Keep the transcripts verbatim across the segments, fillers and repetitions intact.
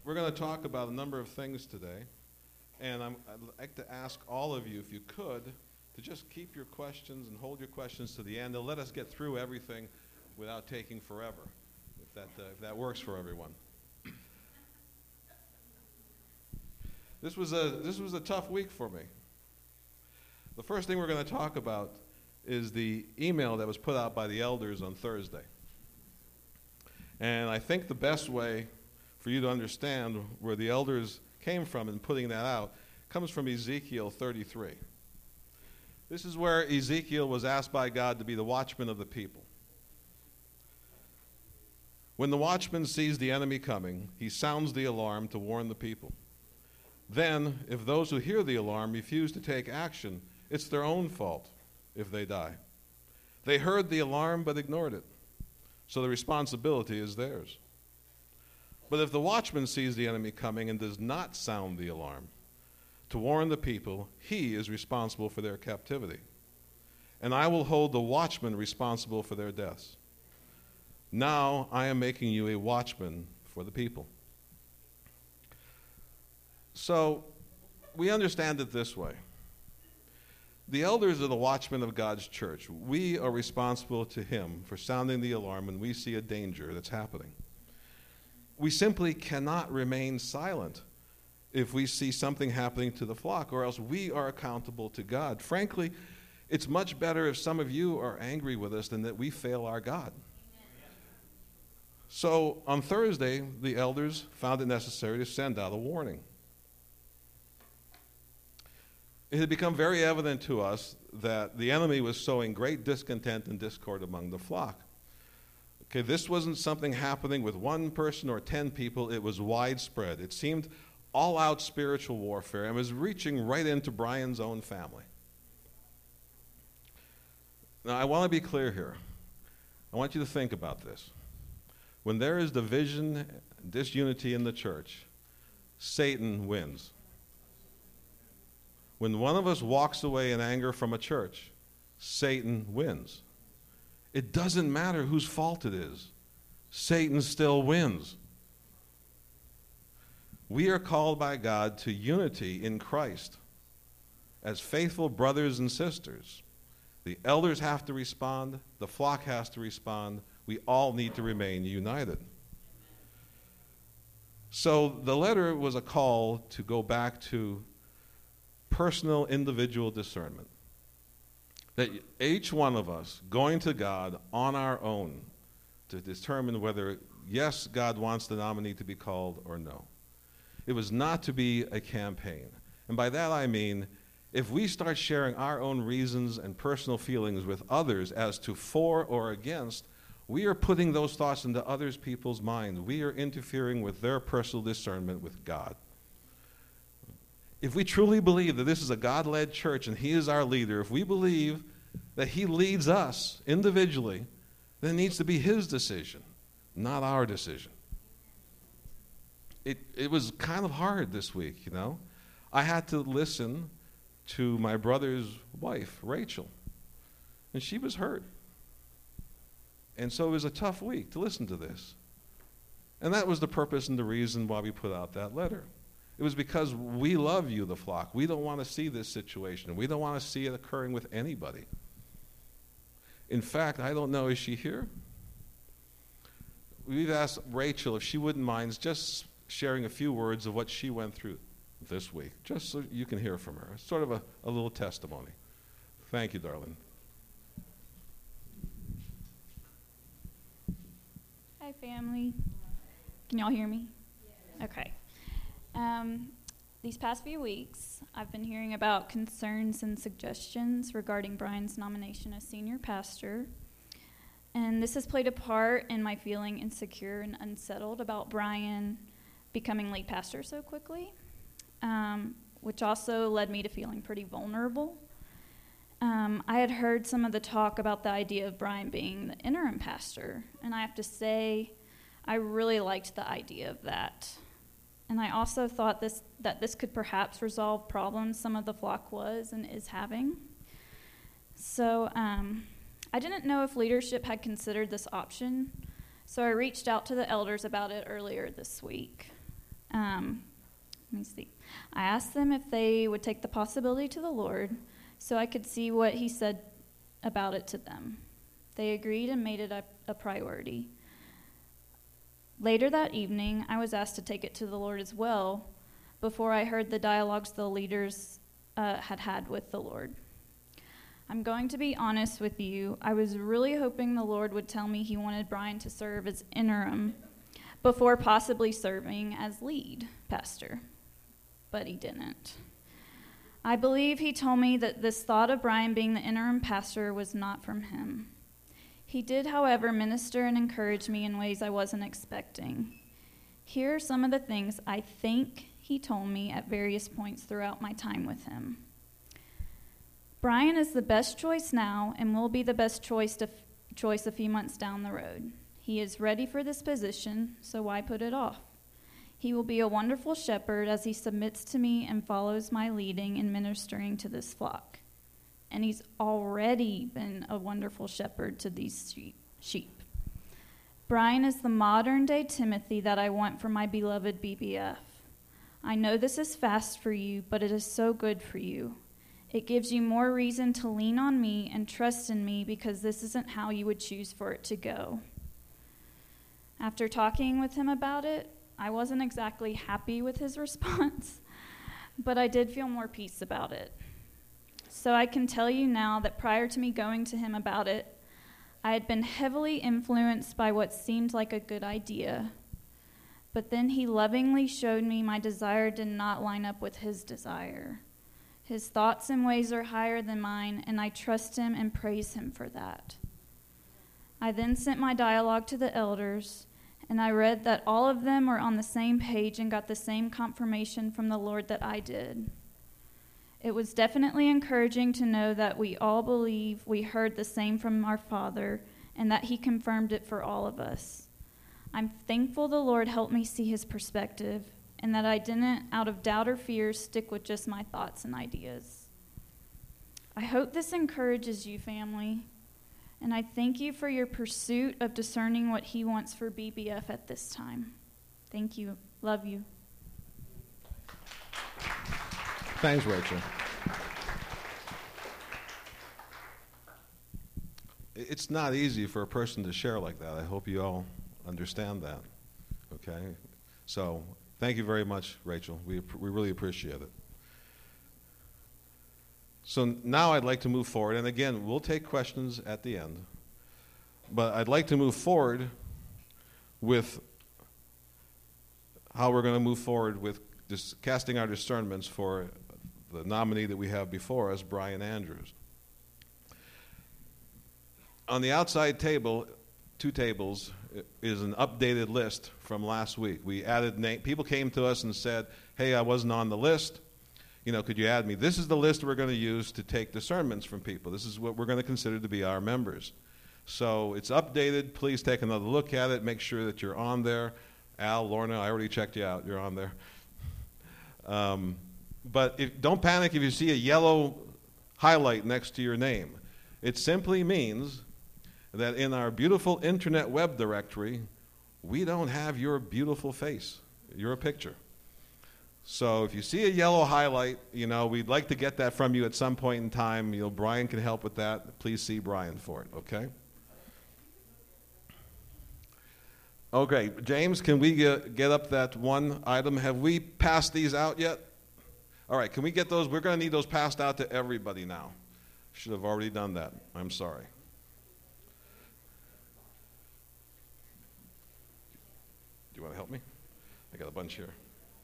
we're going to talk about a number of things today, and I'm, I'd like to ask all of you, if you could, to just keep your questions and hold your questions to the end. They'll let us get through everything without taking forever, if that, uh, if that works for everyone. This was a this was a tough week for me. The first thing we're going to talk about is the email that was put out by the elders on Thursday. And I think the best way for you to understand where the elders came from in putting that out comes from Ezekiel thirty-three. This is where Ezekiel was asked by God to be the watchman of the people. When the watchman sees the enemy coming, he sounds the alarm to warn the people. Then, if those who hear the alarm refuse to take action, it's their own fault if they die. They heard the alarm but ignored it, so the responsibility is theirs. But if the watchman sees the enemy coming and does not sound the alarm to warn the people, he is responsible for their captivity. And I will hold the watchman responsible for their deaths. Now I am making you a watchman for the people. So we understand it this way. The elders are the watchmen of God's church. We are responsible to him for sounding the alarm when we see a danger that's happening. We simply cannot remain silent if we see something happening to the flock, or else we are accountable to God. Frankly, it's much better if some of you are angry with us than that we fail our God. So on Thursday, the elders found it necessary to send out a warning. It had become very evident to us that the enemy was sowing great discontent and discord among the flock. Okay, this wasn't something happening with one person or ten people. It was widespread. It seemed all-out spiritual warfare and was reaching right into Brian's own family. Now, I want to be clear here. I want you to think about this. When there is division, disunity in the church, Satan wins. When one of us walks away in anger from a church, Satan wins. It doesn't matter whose fault it is. Satan still wins. We are called by God to unity in Christ as faithful brothers and sisters. The elders have to respond. The flock has to respond. We all need to remain united. So the letter was a call to go back to personal, individual discernment. That each one of us going to God on our own to determine whether, yes, God wants the nominee to be called or no. It was not to be a campaign. And by that I mean, if we start sharing our own reasons and personal feelings with others as to for or against, we are putting those thoughts into others people's minds. We are interfering with their personal discernment with God. If we truly believe that this is a God-led church and he is our leader, if we believe that he leads us individually, then it needs to be his decision, not our decision. It, it was kind of hard this week, you know. I had to listen to my brother's wife, Rachel, and she was hurt. And so it was a tough week to listen to this. And that was the purpose and the reason why we put out that letter. It was because we love you, the flock. We don't want to see this situation. We don't want to see it occurring with anybody. In fact, I don't know, is she here? We've asked Rachel if she wouldn't mind just sharing a few words of what she went through this week, just so you can hear from her. It's sort of a, a little testimony. Thank you, darling. Hi, family. Can y'all hear me? Yes. Okay. Um, these past few weeks, I've been hearing about concerns and suggestions regarding Brian's nomination as senior pastor. And this has played a part in my feeling insecure and unsettled about Brian becoming lead pastor so quickly, um, which also led me to feeling pretty vulnerable. Um, I had heard some of the talk about the idea of Brian being the interim pastor, and I have to say I really liked the idea of that. And I also thought this that this could perhaps resolve problems some of the flock was and is having. So um, I didn't know if leadership had considered this option, so I reached out to the elders about it earlier this week. Um, let me see. I asked them if they would take the possibility to the Lord so I could see what he said about it to them. They agreed and made it a, a priority. Later that evening, I was asked to take it to the Lord as well before I heard the dialogues the leaders uh, had had with the Lord. I'm going to be honest with you. I was really hoping the Lord would tell me he wanted Brian to serve as interim before possibly serving as lead pastor, but he didn't. I believe he told me that this thought of Brian being the interim pastor was not from him. He did, however, minister and encourage me in ways I wasn't expecting. Here are some of the things I think he told me at various points throughout my time with him. Brian is the best choice now and will be the best choice, to, choice a few months down the road. He is ready for this position, so why put it off? He will be a wonderful shepherd as he submits to me and follows my leading in ministering to this flock. And he's already been a wonderful shepherd to these sheep. Brian is the modern-day Timothy that I want for my beloved B B F. I know this is fast for you, but it is so good for you. It gives you more reason to lean on me and trust in me because this isn't how you would choose for it to go. After talking with him about it, I wasn't exactly happy with his response, but I did feel more peace about it. So I can tell you now that prior to me going to him about it, I had been heavily influenced by what seemed like a good idea. But then he lovingly showed me my desire did not line up with his desire. His thoughts and ways are higher than mine, and I trust him and praise him for that. I then sent my dialogue to the elders, and I read that all of them were on the same page and got the same confirmation from the Lord that I did. It was definitely encouraging to know that we all believe we heard the same from our Father and that he confirmed it for all of us. I'm thankful the Lord helped me see his perspective and that I didn't, out of doubt or fear, stick with just my thoughts and ideas. I hope this encourages you, family, and I thank you for your pursuit of discerning what he wants for B B F at this time. Thank you. Love you. Thanks, Rachel. It's not easy for a person to share like that. I hope you all understand that. Okay? So, thank you very much, Rachel. We, we really appreciate it. So now I'd like to move forward, and again, we'll take questions at the end. But I'd like to move forward with how we're going to move forward with dis- casting our discernments for the nominee that we have before us, Brian Andrews. On the outside table, two tables, is an updated list from last week. We added name. People came to us and said, hey, I wasn't on the list. You know, could you add me? This is the list we're going to use to take discernments from people. This is what we're going to consider to be our members. So it's updated. Please take another look at it. Make sure that you're on there. Al, Lorna, I already checked you out. You're on there. Um, but if, don't panic if you see a yellow highlight next to your name. It simply means that in our beautiful internet web directory, we don't have your beautiful face, your picture. So if you see a yellow highlight, you know, we'd like to get that from you at some point in time. You know, Brian can help with that. Please see Brian for it, okay? Okay, James, can we get, get up that one item? Have we passed these out yet? All right, can we get those? We're going to need those passed out to everybody now. Should have already done that. I'm sorry. Do you want to help me? I got a bunch here.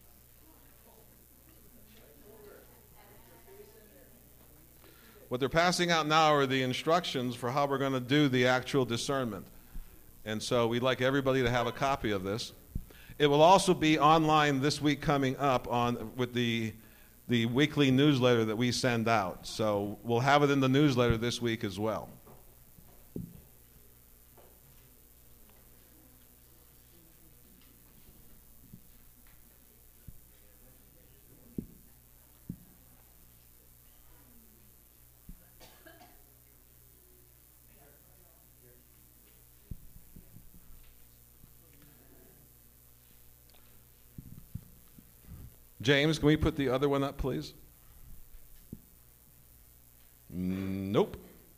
What they're passing out now are the instructions for how we're going to do the actual discernment. And so we'd like everybody to have a copy of this. It will also be online this week coming up on with the the weekly newsletter that we send out. So we'll have it in the newsletter this week as well. James, can we put the other one up, please? Nope.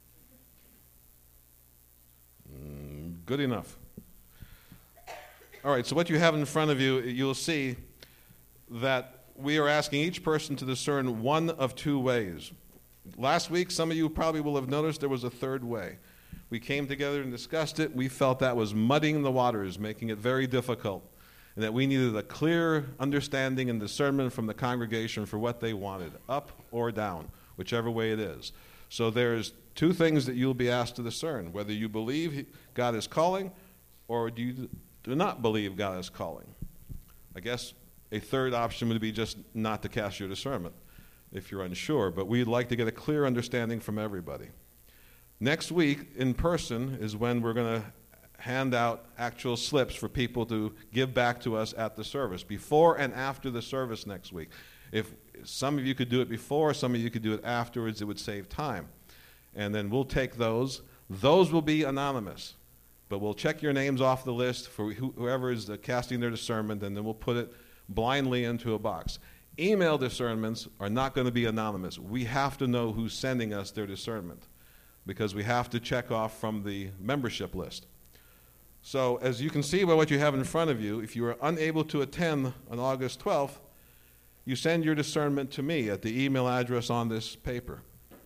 Good enough. All right, so what you have in front of you, you'll see that we are asking each person to discern one of two ways. Last week, some of you probably will have noticed there was a third way. We came together and discussed it. We felt that was muddying the waters, making it very difficult, and that we needed a clear understanding and discernment from the congregation for what they wanted, up or down, whichever way it is. So there's two things that you'll be asked to discern, whether you believe God is calling or do you do not believe God is calling. I guess a third option would be just not to cast your discernment if you're unsure, but we'd like to get a clear understanding from everybody. Next week, in person, is when we're going to hand out actual slips for people to give back to us at the service, before and after the service next week. If some of you could do it before, some of you could do it afterwards, it would save time. And then we'll take those. Those will be anonymous, but we'll check your names off the list for whoever is casting their discernment, and then we'll put it blindly into a box. Email discernments are not going to be anonymous. We have to know who's sending us their discernment because we have to check off from the membership list. So as you can see by what you have in front of you, if you are unable to attend on August twelfth, you send your discernment to me at the email address on this paper.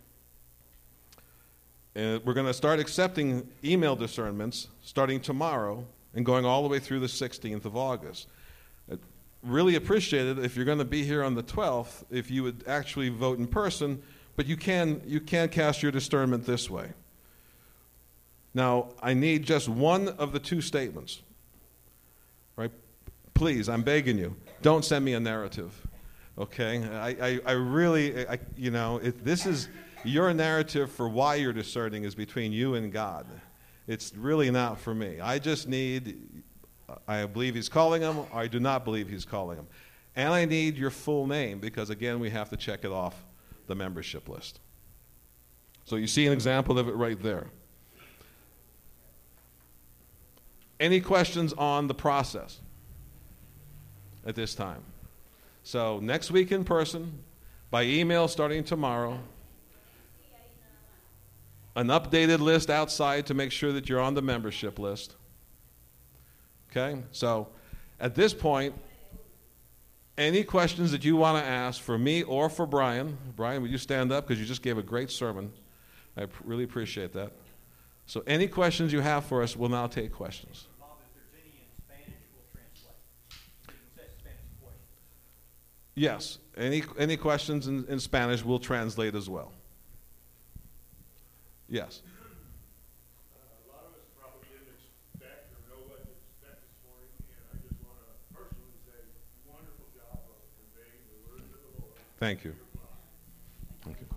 And we're going to start accepting email discernments starting tomorrow and going all the way through the sixteenth of August. I'd really appreciate it if you're going to be here on the twelfth, if you would actually vote in person, but you can, you can cast your discernment this way. Now, I need just one of the two statements. Right? Please, I'm begging you, don't send me a narrative. Okay? I, I, I really, I, you know, it, this is your narrative for why you're discerning is between you and God. It's really not for me. I just need, I believe he's calling him, or I do not believe he's calling him. And I need your full name because, again, we have to check it off the membership list. So you see an example of it right there. Any questions on the process at this time? So next week in person, by email starting tomorrow, an updated list outside to make sure that you're on the membership list. Okay? So at this point, any questions that you want to ask for me or for Brian, Brian, would you stand up because you just gave a great sermon. I really appreciate that. So any questions you have for us, we'll now take questions. Bob, if there's any in Spanish, we'll translate. You can say Spanish questions. Yes. Any any questions in, in Spanish, we'll translate as well. Yes. Uh, a lot of us probably didn't expect or know what to expect this morning, and I just want to personally say wonderful job of conveying the words of the Lord. Thank you. Thank you.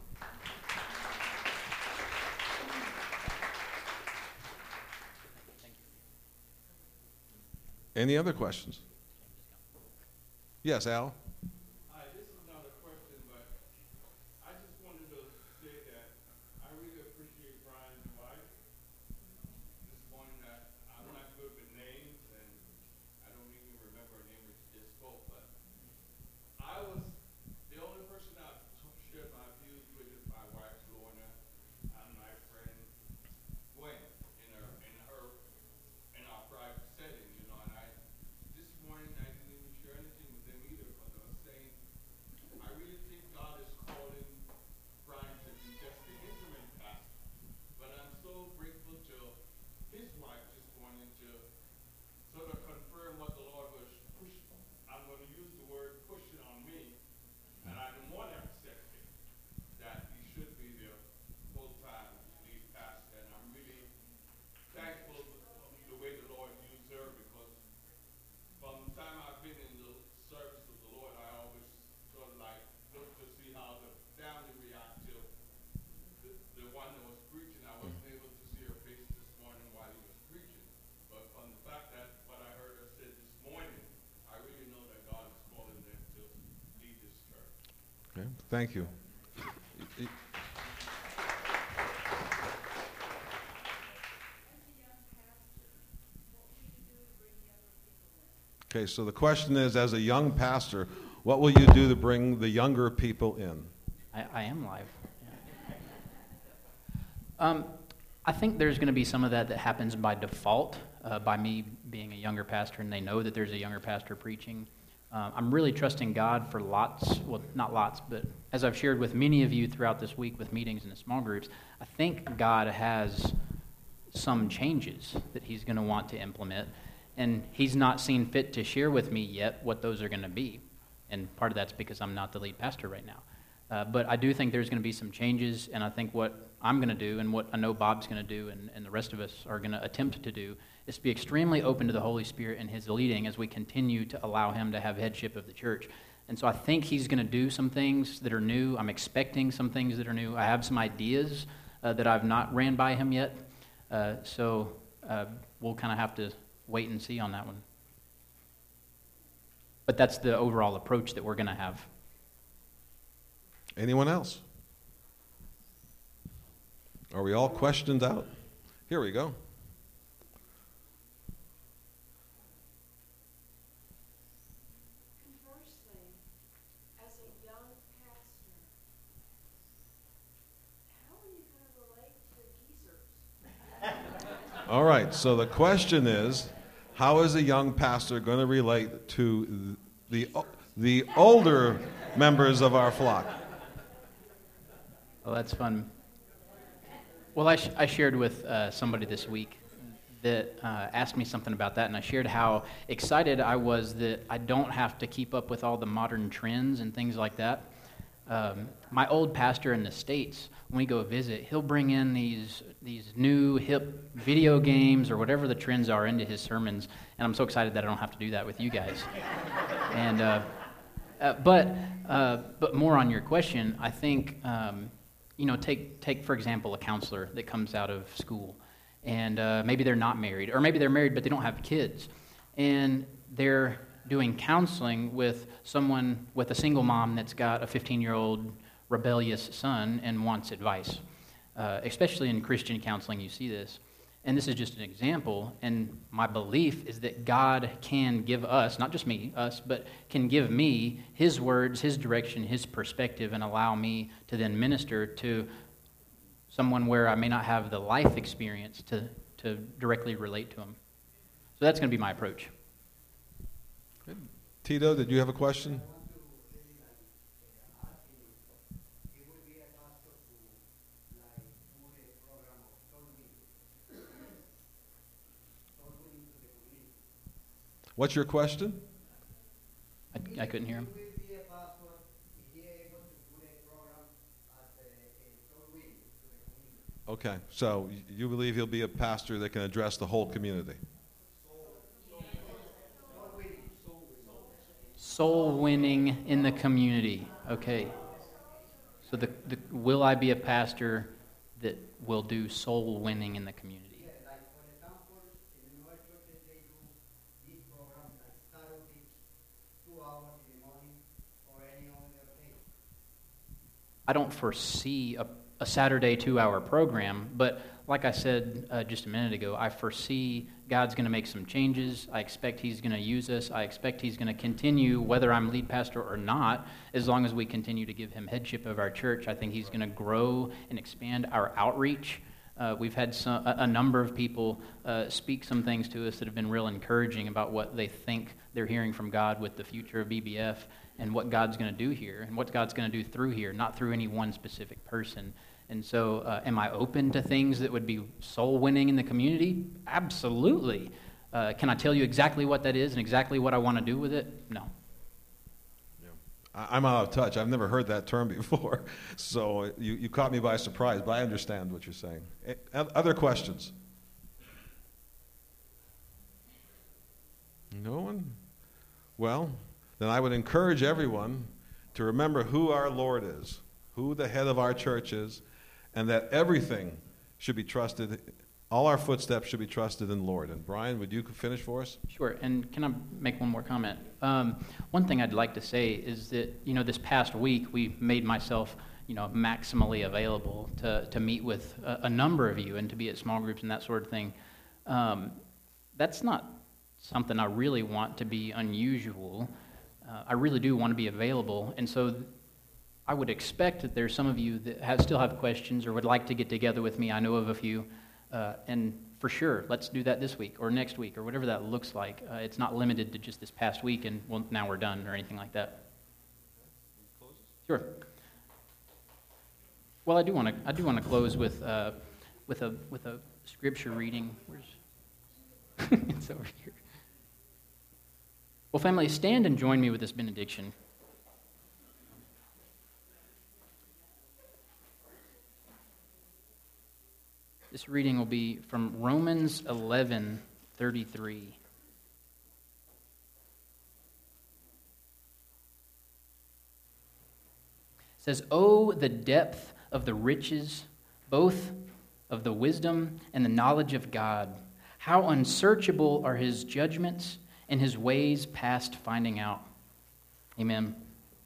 Any other questions? Yes, Al? Hi, this is not a question, but I just wanted to say that I really appreciate Brian's wife. This morning, I, I'm not good with names, and I don't even remember her name when she just spoke, but I was the only person I shared my views with is my wife, Lorna, and my friend, Gwen, in her, in her, in our private setting, you know, and I, this morning, I didn't even share anything with them either, because I was saying, I really think God is calling Brian to be just the instrument pastor, but I'm so grateful to his wife this morning to sort of confirm what the Lord was pushing. I'm going to use the word pushing on me, and I didn't want to accept it, that he should be the full-time lead pastor, and I'm really thankful for the way the Lord used her, because from the time I've been in the service of the Lord, I always sort of like look to see how the family react to the, the one that was preaching. I wasn't able to see her face this morning while he was preaching, but from the fact that what I heard her say this morning, I really know that God is calling them to lead this church. Okay. Thank you. Okay, so the question is, as a young pastor, What will you do to bring the younger people in? I, I am live. Yeah. Um, I think there's going to be some of that that happens by default, uh, by me being a younger pastor, and they know that there's a younger pastor preaching. Uh, I'm really trusting God for lots, well, not lots, but as I've shared with many of you throughout this week with meetings and the small groups, I think God has some changes that he's going to want to implement, and he's not seen fit to share with me yet what those are going to be. And part of that's because I'm not the lead pastor right now. Uh, but I do think there's going to be some changes, and I think what I'm going to do and what I know Bob's going to do and, and the rest of us are going to attempt to do is to be extremely open to the Holy Spirit and his leading as we continue to allow him to have headship of the church. And so I think he's going to do some things that are new. I'm expecting some things that are new. I have some ideas uh, that I've not ran by him yet. Uh, so uh, we'll kind of have to wait and see on that one. But that's the overall approach that we're going to have. Anyone else? Are we all questioned out? Here we go. Conversely, as a young pastor, how are you going to relate to geezers? All right, so the question is, how is a young pastor going to relate to the, the older members of our flock? Well, that's fun. Well, I, sh- I shared with uh, somebody this week that uh, asked me something about that, and I shared how excited I was that I don't have to keep up with all the modern trends and things like that. Um, my old pastor in the States, when we go visit, he'll bring in these these new hip video games or whatever the trends are into his sermons, and I'm so excited that I don't have to do that with you guys. and uh, uh, but uh, but more on your question, I think. Um, You know, take, take for example, a counselor that comes out of school, and uh, maybe they're not married, or maybe they're married but they don't have kids, and they're doing counseling with someone, with a single mom that's got a fifteen-year-old rebellious son and wants advice. Uh, especially in Christian counseling, you see this. And this is just an example, and my belief is that God can give us, not just me, us, but can give me his words, his direction, his perspective, and allow me to then minister to someone where I may not have the life experience to, to directly relate to them. So that's going to be my approach. Tito, did you have a question? What's your question? I, I couldn't hear him. Okay, so you believe he'll be a pastor that can address the whole community? Soul winning in the community. Okay. So the, the will I be a pastor that will do soul winning in the community? I don't foresee a, a Saturday two-hour program, but like I said uh, just a minute ago, I foresee God's going to make some changes. I expect he's going to use us. I expect he's going to continue, whether I'm lead pastor or not, as long as we continue to give him headship of our church. I think he's going to grow and expand our outreach. Uh, we've had some, a, a number of people uh, speak some things to us that have been real encouraging about what they think they're hearing from God with the future of B B F and what God's going to do here and what God's going to do through here, not through any one specific person. And so uh, am I open to things that would be soul-winning in the community? Absolutely. Uh, can I tell you exactly what that is and exactly what I want to do with it? No. Yeah. I, I'm out of touch. I've never heard that term before. So you, you caught me by surprise, but I understand what you're saying. Other questions? No one? Well, then I would encourage everyone to remember who our Lord is, who the head of our church is, and that everything should be trusted, all our footsteps should be trusted in the Lord. And Brian, would you finish for us? Sure, and can I make one more comment? Um, one thing I'd like to say is that, you know, this past week we made myself, you know, maximally available to, to meet with a, a number of you and to be at small groups and that sort of thing. Um, that's not something I really want to be unusual. Uh, uh, I really do want to be available. And so th- I would expect that there's some of you that have, still have questions or would like to get together with me. I know of a few. Uh, and for sure, let's do that this week or next week or whatever that looks like. Uh, it's not limited to just this past week and, well, now we're done or anything like that. Sure. Well, I do want to. I do want to close with uh, with a with a scripture reading. Where's it's over here. Well, family, stand and join me with this benediction. This reading will be from Romans eleven thirty-three. It says, "Oh, the depth of the riches, both of the wisdom and the knowledge of God. How unsearchable are his judgments and his ways past finding out." Amen.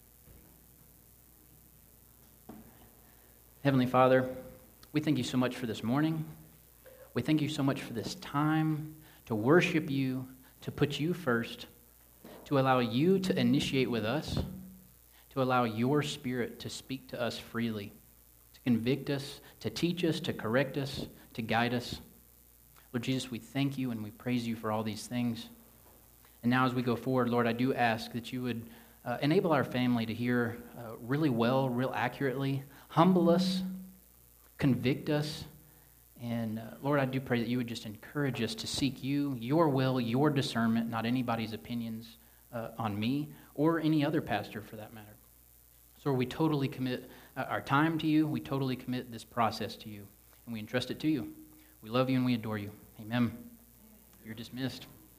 Heavenly Father, we thank you so much for this morning. We thank you so much for this time to worship you, to put you first, to allow you to initiate with us, to allow your Spirit to speak to us freely, to convict us, to teach us, to correct us, to guide us. Lord Jesus, we thank you and we praise you for all these things. And now as we go forward, Lord, I do ask that you would uh, enable our family to hear uh, really well, real accurately, humble us, convict us, and uh, Lord, I do pray that you would just encourage us to seek you, your will, your discernment, not anybody's opinions uh, on me or any other pastor for that matter. So we totally commit uh, our time to you. We totally commit this process to you, and we entrust it to you. We love you and we adore you. Amen. You're dismissed.